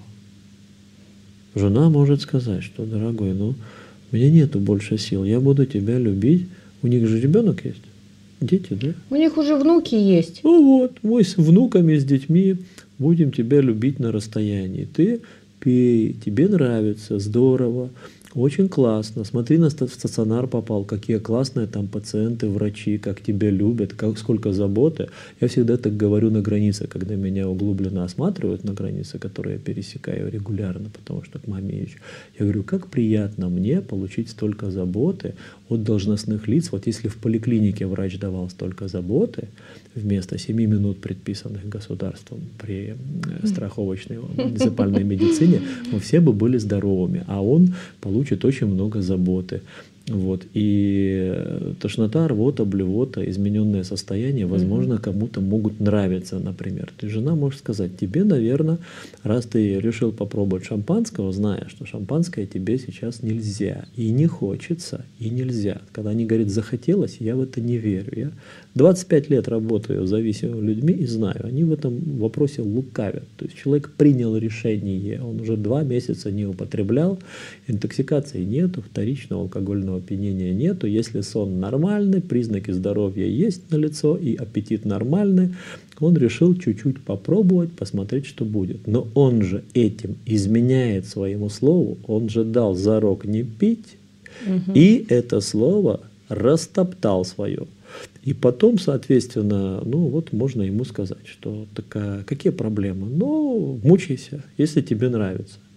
Жена может сказать, что, дорогой, ну, у меня нету больше сил, я буду тебя любить. У них же ребенок есть, дети, да? У них уже внуки есть. Ну вот, мы с внуками, с детьми будем тебя любить на расстоянии. Ты пей, тебе нравится, здорово, очень классно. Смотри, на стационар попал, какие классные там пациенты, врачи, как тебя любят, как, сколько заботы. Я всегда так говорю на границе, когда меня углубленно осматривают на границе, которую я пересекаю регулярно, потому что к маме езжу. Я говорю, как приятно мне получить столько заботы от должностных лиц. Вот если в поликлинике врач давал столько заботы, вместо семи минут, предписанных государством при страховочной муниципальной медицине, мы все бы были здоровыми, а он получит очень много заботы. Вот. И тошнота, рвота, блевота, измененное состояние, возможно, кому-то могут нравиться, например. То есть жена может сказать: тебе, наверное, раз ты решил попробовать шампанского, зная, что шампанское тебе сейчас нельзя, и не хочется, и нельзя. Когда они говорят «захотелось», я в это не верю. Я двадцать пять лет работаю с зависимыми людьми и знаю, они в этом вопросе лукавят. То есть человек принял решение, он уже два месяца не употреблял, интоксикации нету, вторичного алкогольного опьянения нету. Если сон нормальный, признаки здоровья есть налицо и аппетит нормальный, он решил чуть-чуть попробовать, посмотреть, что будет. Но он же этим изменяет своему слову, он же дал зарок не пить, угу. и это слово растоптал свое. И потом, соответственно, ну вот можно ему сказать, что такая, какие проблемы? Ну, мучайся, если тебе нравится.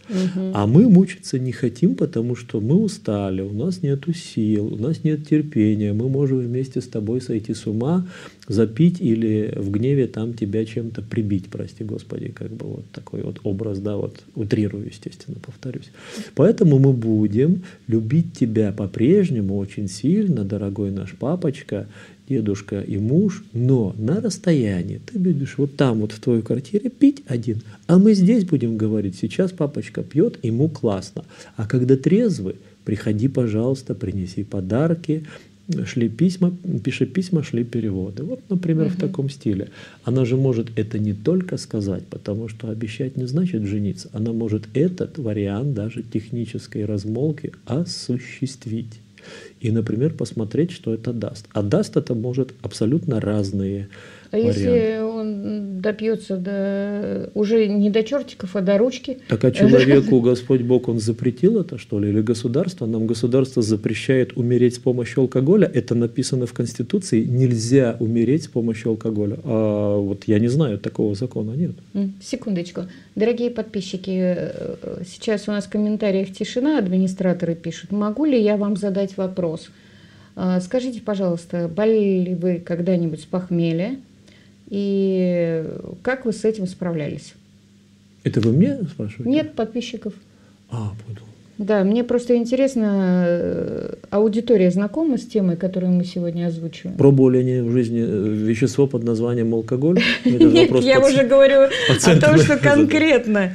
Угу. А мы мучиться не хотим, потому что мы устали, у нас нет сил, у нас нет терпения, мы можем вместе с тобой сойти с ума, запить или в гневе там тебя чем-то прибить, прости Господи, как бы вот такой вот образ, да, вот утрирую, естественно, повторюсь. Поэтому мы будем любить тебя по-прежнему очень сильно, дорогой наш папочка, дедушка и муж, но на расстоянии. Ты будешь вот там вот в твоей квартире пить один, а мы здесь будем говорить, сейчас папочка пьет, ему классно. А когда трезвый, приходи, пожалуйста, принеси подарки, шли письма, пиши письма, шли переводы. Вот, например, угу. в таком стиле. Она же может это не только сказать, потому что обещать не значит жениться. Она может этот вариант даже технической размолвки осуществить. И, например, посмотреть, что это даст. А даст это может абсолютно разные а варианты. Если он допьется до, уже не до чертиков, а до ручки? Так а человеку Господь Бог, он запретил это, что ли? Или государство? Нам государство запрещает умереть с помощью алкоголя. Это написано в Конституции. Нельзя умереть с помощью алкоголя. А вот я не знаю, такого закона нет. Секундочку. Дорогие подписчики, сейчас у нас в комментариях тишина, администраторы пишут. Могу ли я вам задать вопрос? Скажите, пожалуйста, болели ли вы когда-нибудь с похмелья? И как вы с этим справлялись? Это вы мне спрашиваете? Нет, подписчиков. А, понял. Да, мне просто интересно, аудитория знакома с темой, которую мы сегодня озвучиваем? Пробовали они в жизни вещество под названием алкоголь? Нет, я уже говорю о том, что конкретно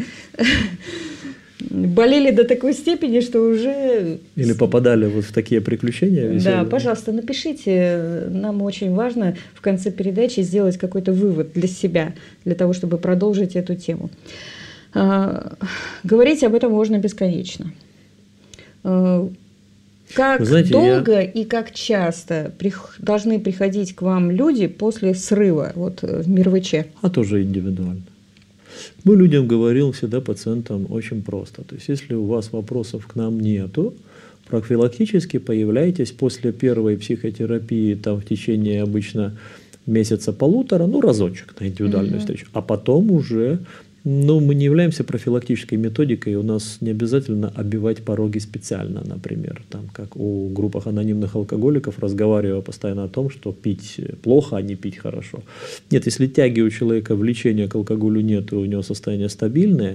болели до такой степени, что уже... Или попадали вот в такие приключения веселые? Да, пожалуйста, напишите. Нам очень важно в конце передачи сделать какой-то вывод для себя, для того, чтобы продолжить эту тему. Говорить об этом можно бесконечно. Как знаете, долго я... и как часто прих... должны приходить к вам люди после срыва вот, в МирВЧ? А тоже индивидуально. Мы людям говорим всегда, пациентам, очень просто. То есть, если у вас вопросов к нам нету, профилактически появляйтесь после первой психотерапии там, в течение обычно месяца-полутора, ну, разочек на индивидуальную угу. встречу, а потом уже... Ну, мы не являемся профилактической методикой, у нас не обязательно оббивать пороги специально, например, там, как у группах анонимных алкоголиков, разговаривая постоянно о том, что пить плохо, а не пить хорошо. Нет, если тяги у человека, влечения к алкоголю нет, и у него состояние стабильное,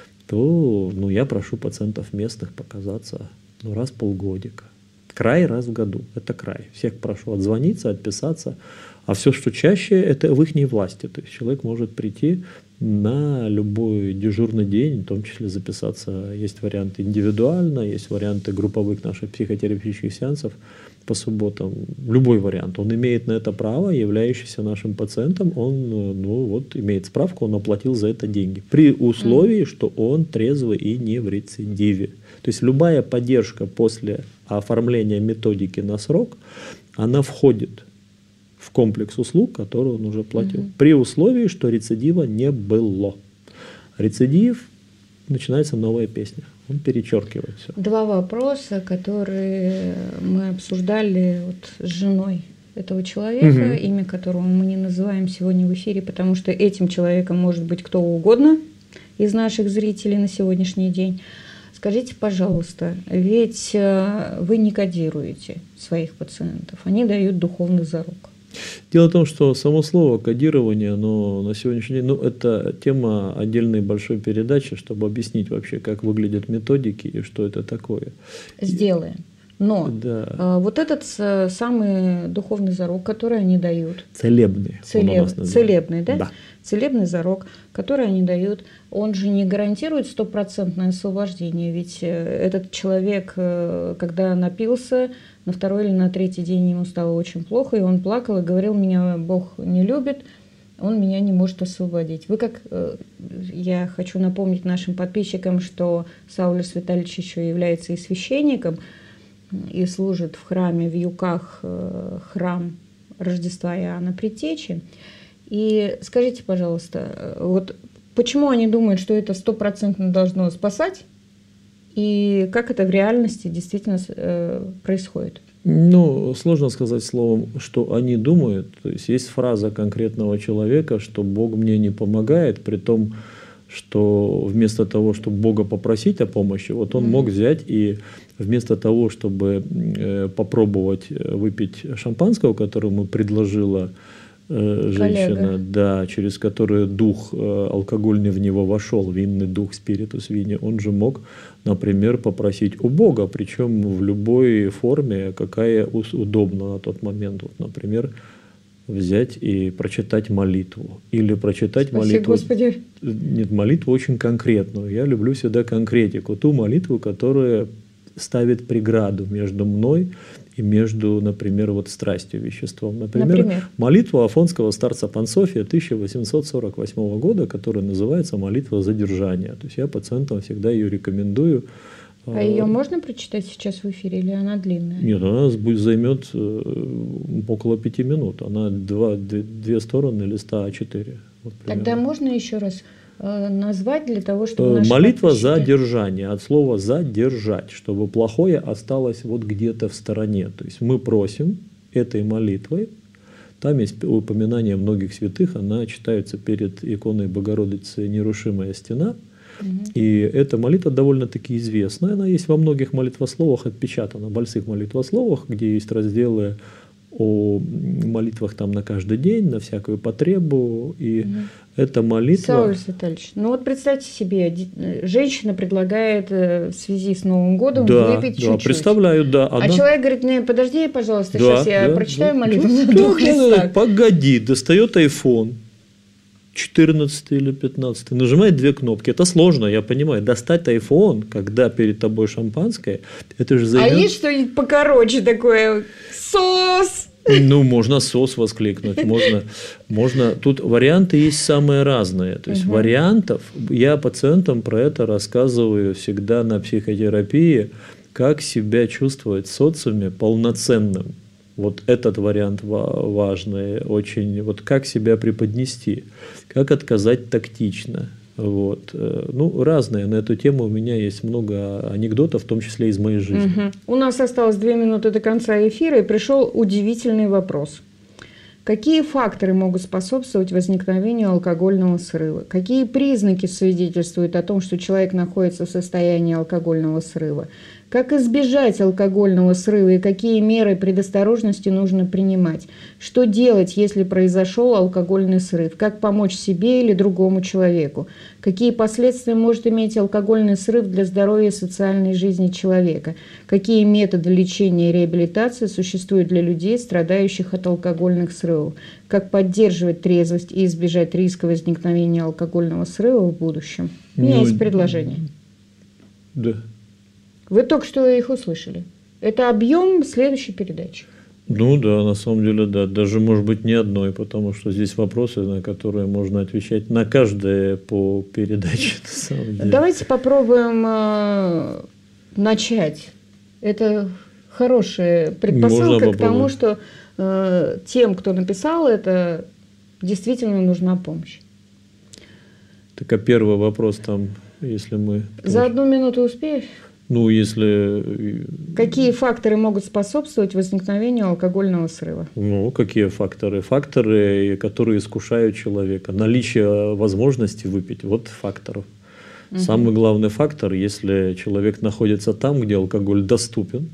то ну, я прошу пациентов местных показаться ну, раз в полгодика. Край раз в году, это край. Всех прошу отзвониться, отписаться, а все, что чаще, это в их власти. То есть человек может прийти на любой дежурный день, в том числе записаться. Есть варианты индивидуально, есть варианты групповых наших психотерапевтических сеансов по субботам. Любой вариант. Он имеет на это право, являющийся нашим пациентом, он ну, вот, имеет справку, он оплатил за это деньги. При условии, mm. что он трезвый и не в рецидиве. То есть любая поддержка после оформления методики на срок, она входит в комплекс услуг, который он уже платил. Угу. При условии, что рецидива не было. Рецидив, начинается новая песня. Он перечеркивает все. Два вопроса, которые мы обсуждали вот с женой этого человека, угу. имя которого мы не называем сегодня в эфире, потому что этим человеком может быть кто угодно из наших зрителей на сегодняшний день. Скажите, пожалуйста, ведь вы не кодируете своих пациентов, они дают духовный зарок. Дело в том, что само слово кодирование, оно на сегодняшний день, ну, это тема отдельной большой передачи, чтобы объяснить вообще, как выглядят методики и что это такое. Сделаем. Но да. вот этот самый духовный зарок, который они дают. Целебный. Целеб... Целебный, да? Да. Целебный зарок, который они дают, он же не гарантирует стопроцентное освобождение. Ведь этот человек, когда напился, на второй или на третий день ему стало очень плохо, и он плакал и говорил, меня Бог не любит, он меня не может освободить. Вы как, я хочу напомнить нашим подписчикам, что Саулис Витальевич еще является и священником, и служит в храме в Юках, храм Рождества Иоанна Предтечи. И скажите, пожалуйста, вот почему они думают, что это стопроцентно должно спасать, и как это в реальности действительно происходит? Ну, сложно сказать словом, что они думают. То есть есть фраза конкретного человека, что Бог мне не помогает, притом что вместо того, чтобы Бога попросить о помощи, вот он mm-hmm. мог взять и вместо того, чтобы э, попробовать выпить шампанского, которое ему предложила э, женщина, да, через которую дух э, алкогольный в него вошел, винный дух, спиритус вини, он же мог, например, попросить у Бога, причем в любой форме, какая удобна на тот момент. Вот, например, взять и прочитать молитву. Или прочитать Спаси, молитву. Господи. Нет, молитву очень конкретную. Я люблю всегда конкретику. Ту молитву, которая ставит преграду между мной и между, например, вот страстью, веществом. Например, например? молитву афонского старца Пансофия тысяча восемьсот сорок восьмого года, которая называется молитва задержания. То есть я пациентам всегда ее рекомендую. А ее можно прочитать сейчас в эфире или она длинная? Нет, она займет около пяти минут. Она два, две стороны листа а четыре. Вот тогда можно еще раз назвать для того, чтобы... Молитва задержания, от слова «задержать», чтобы плохое осталось вот где-то в стороне. То есть мы просим этой молитвой, там есть упоминание многих святых, она читается перед иконой Богородицы «Нерушимая стена». И эта молитва довольно-таки известная. Она есть во многих молитвословах, отпечатана, в больших молитвословах, где есть разделы о молитвах там на каждый день, на всякую потребу. И угу. эта молитва... Сауль Витальевич, ну вот представьте себе, женщина предлагает в связи с Новым годом да, выпить да, чуть-чуть. Представляю, да. А она... человек говорит, не, подожди, пожалуйста, да, сейчас я да, прочитаю да, молитву да, за да, Дух да, Христа. да, погоди, достает айфон. четырнадцатый или пятнадцатый, нажимает две кнопки. Это сложно, я понимаю. Достать айфон, когда перед тобой шампанское, это же займет... А есть что-нибудь покороче такое? Сос! Ну, можно сос воскликнуть, можно, можно. Тут варианты есть самые разные. То есть угу. вариантов, я пациентам про это рассказываю всегда на психотерапии, как себя чувствовать в социуме полноценным. Вот этот вариант важный, очень, вот как себя преподнести, как отказать тактично. Вот. Ну, разные на эту тему у меня есть много анекдотов, в том числе из моей жизни. Угу. У нас осталось две минуты до конца эфира, и пришел удивительный вопрос. Какие факторы могут способствовать возникновению алкогольного срыва? Какие признаки свидетельствуют о том, что человек находится в состоянии алкогольного срыва? Как избежать алкогольного срыва и какие меры предосторожности нужно принимать? Что делать, если произошел алкогольный срыв? Как помочь себе или другому человеку? Какие последствия может иметь алкогольный срыв для здоровья и социальной жизни человека? Какие методы лечения и реабилитации существуют для людей, страдающих от алкогольных срывов? Как поддерживать трезвость и избежать риска возникновения алкогольного срыва в будущем? У меня ну, есть предложение. Да. Вы только что их услышали. Это объем следующей передачи. Ну да, на самом деле, да. Даже, может быть, не одной, потому что здесь вопросы, на которые можно отвечать на каждое по передаче. На самом деле. Давайте попробуем э, начать. Это хорошая предпосылка к тому, что э, тем, кто написал это, действительно нужна помощь. Так, а первый вопрос там, если мы... За одну минуту успеешь? Ну, если... Какие факторы могут способствовать возникновению алкогольного срыва? Ну, какие факторы? Факторы, которые искушают человека. Наличие возможности выпить. Вот фактор. Угу. Самый главный фактор, если человек находится там, где алкоголь доступен,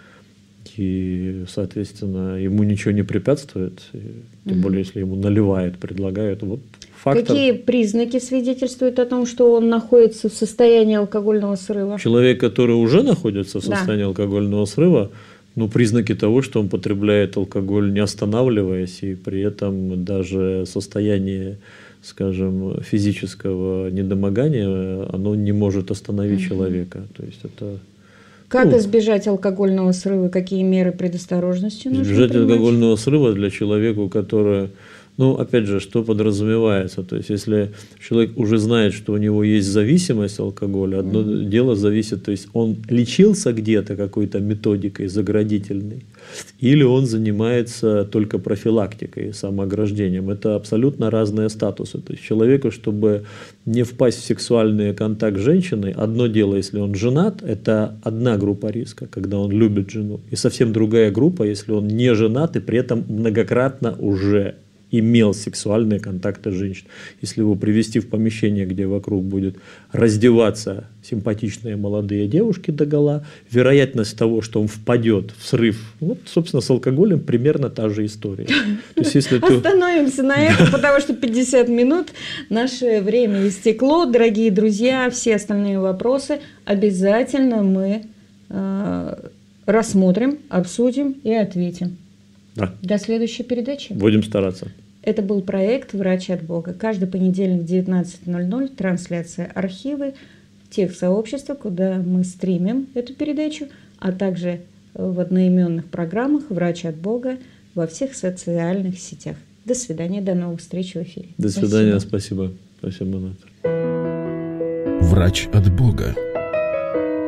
и, соответственно, ему ничего не препятствует, тем угу. более, если ему наливают, предлагают, вот фактор. Какие признаки свидетельствуют о том, что он находится в состоянии алкогольного срыва? Человек, который уже находится в состоянии да. алкогольного срыва, ну, признаки того, что он потребляет алкоголь, не останавливаясь, и при этом даже состояние, скажем, физического недомогания, оно не может остановить угу. человека. То есть это... Как ну, избежать алкогольного срыва? Какие меры предосторожности нужно избежать принимать? алкогольного срыва для человека, который... Ну, опять же, что подразумевается? То есть, если человек уже знает, что у него есть зависимость от алкоголя, одно mm-hmm. дело зависит, то есть, он лечился где-то какой-то методикой заградительной, или он занимается только профилактикой, самоограждением. Это абсолютно разные статусы. То есть, человеку, чтобы не впасть в сексуальный контакт с женщиной, одно дело, если он женат, это одна группа риска, когда он любит жену, и совсем другая группа, если он не женат и при этом многократно уже имел сексуальные контакты с женщиной. Если его привести в помещение, где вокруг будет раздеваться симпатичные молодые девушки догола, вероятность того, что он впадет в срыв, вот, собственно, с алкоголем примерно та же история. То есть, если ты... Остановимся на этом, потому что пятьдесят минут, наше время истекло. Дорогие друзья, все остальные вопросы обязательно мы э, рассмотрим, обсудим и ответим. Да. До следующей передачи. Будем стараться. Это был проект «Врач от Бога». Каждый понедельник в девятнадцать ноль ноль трансляция архивы тех сообществ, куда мы стримим эту передачу, а также в одноименных программах «Врач от Бога» во всех социальных сетях. До свидания, до новых встреч в эфире. До свидания, спасибо. Спасибо, Наталья. «Врач от Бога».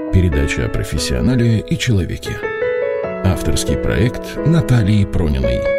Передача о профессионале и человеке. Авторский проект Натальи Прониной.